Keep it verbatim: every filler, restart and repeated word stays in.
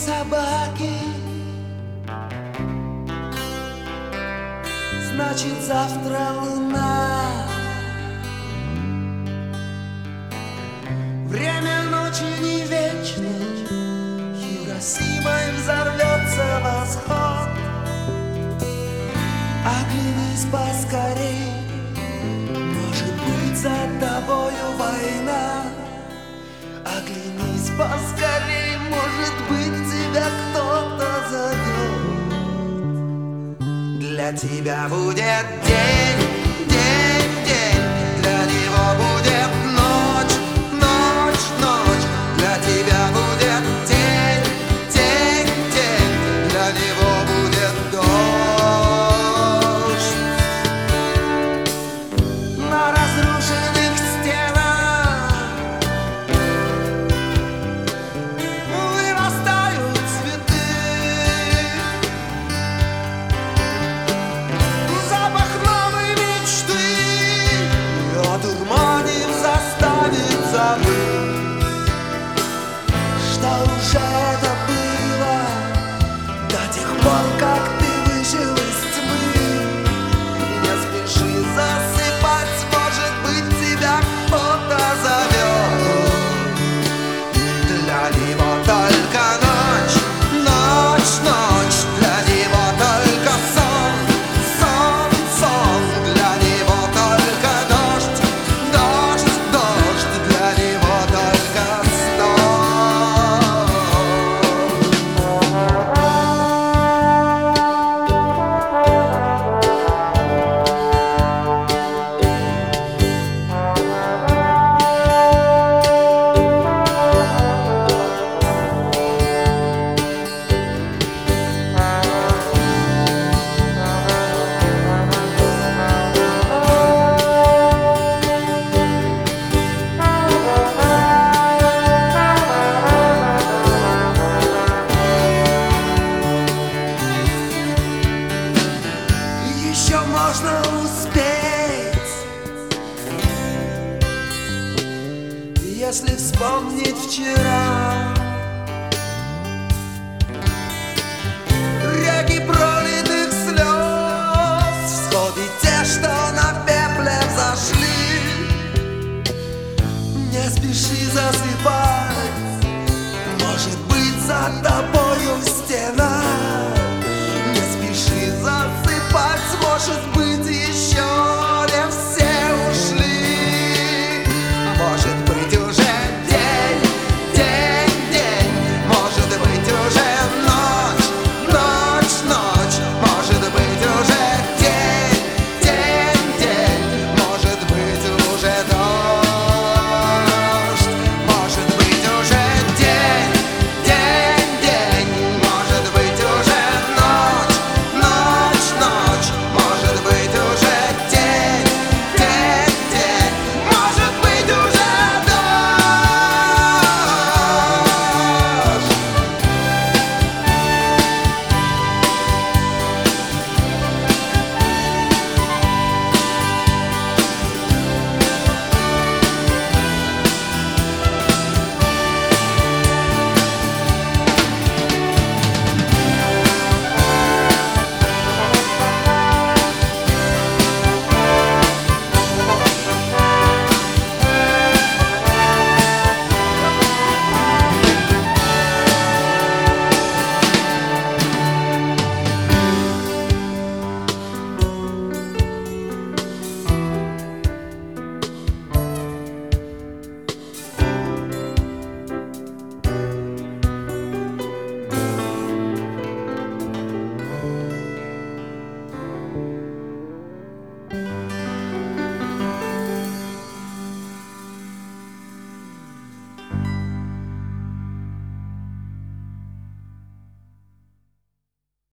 собаки, значит завтра луна. Время ночи не вечно, Хиросимой взорвется восход. Оглянись поскорей, может быть за тобою война. Оглянись поскорей, может быть тебя кто-то зовет. Для тебя будет день, день, день, для него будет ночь, ночь, ночь. Для тебя будет день, день, день, для него будет дождь. На разрушенных стенах вырастают цветы. Запах новой мечты, одурманив, заставит забыть, что уже это было до тех пор, как ты вышел из тьмы. Не спеши засыпать, может быть тебя кто-то зовет. Для него только ночь, ночь, ночь. Для него только сон, сон, сон. Для него только дождь, дождь, дождь. Для него только сон. Еще можно успеть, если вспомнить вчера.